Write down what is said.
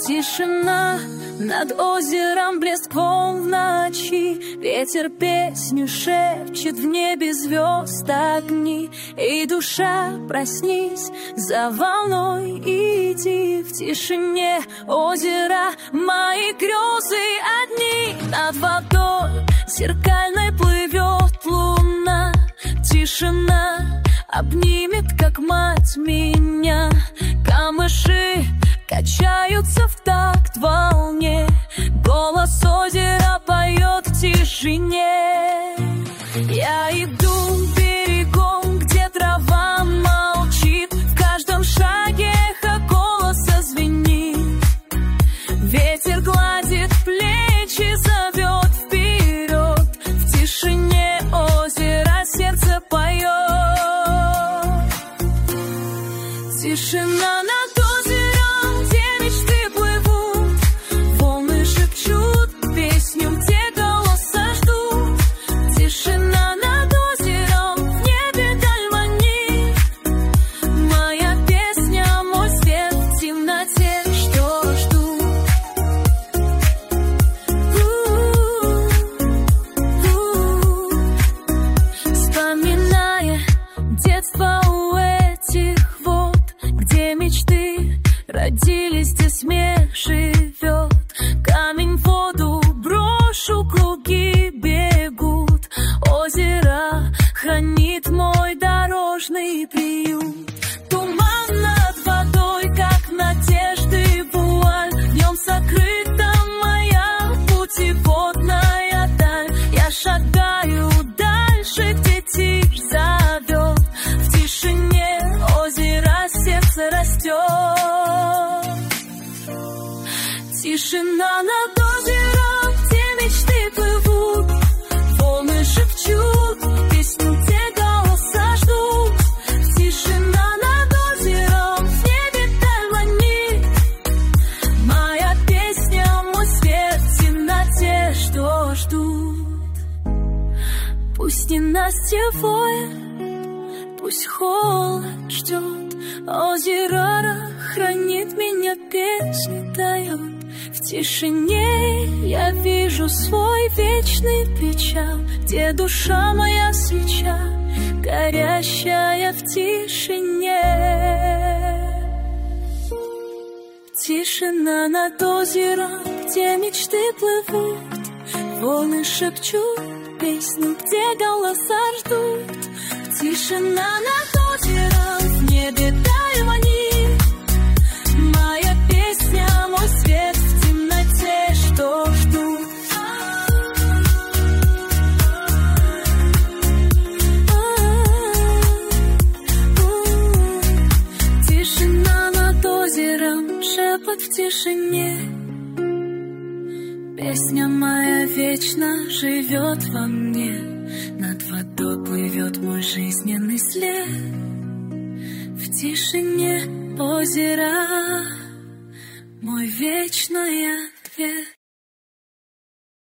Тишина над озером, блеск волн в ночи, ветер песню шепчет, в небе звезд огни. И душа, проснись, за волной иди. В тишине озера мои грезы одни. Над водой зеркальной плывет луна. Тишина обнимет, как мать, меня. Камыши качаются в такт волне. Голос озера поет в тишине. Я иду берегом, где трава молчит. В каждом шаге эхо голоса звенит. Ветер гладит плечи, зовет вперед. В тишине озера сердце поет. Тишина над озером, где мечты плывут. Волны шепчут песню, где голоса ждут. Тишина над озером, в небе даль манит. Моя песня, мой свет в темноте, что ждут. Вспоминая детство у этих вод, где мечты родились, где смех живет. Камень в воду брошу, круги бегут. Озеро хранит мой дорожный приют. Туман над водой, как надежды вуаль. В нем сокрыта моя путеводная даль. Я шагаю дальше, где тишь зовет. В тишине озера сердце растет. Тишина над озером, где мечты плывут. Волны шепчут песню, где голоса ждут. Тишина над озером, в небе даль манит. Моя песня, мой свет в темноте, что ждут. Пусть ненастье воет, пусть холод ждет. Озеро хранит меня, песни дает. В тишине я вижу свой вечный причал, где душа моя свеча, горящая в тишине. Тишина над озером, где мечты плывут. Волны шепчут песню, где голоса ждут. Тишина над озером, в небе даль манит. Моя песня, мой свет в темноте, что ждут. Тишина над озером, шепот в тишине. Песня моя вечно живет во мне. Над водой плывет мой жизненный след. В тишине озера мой вечный ответ.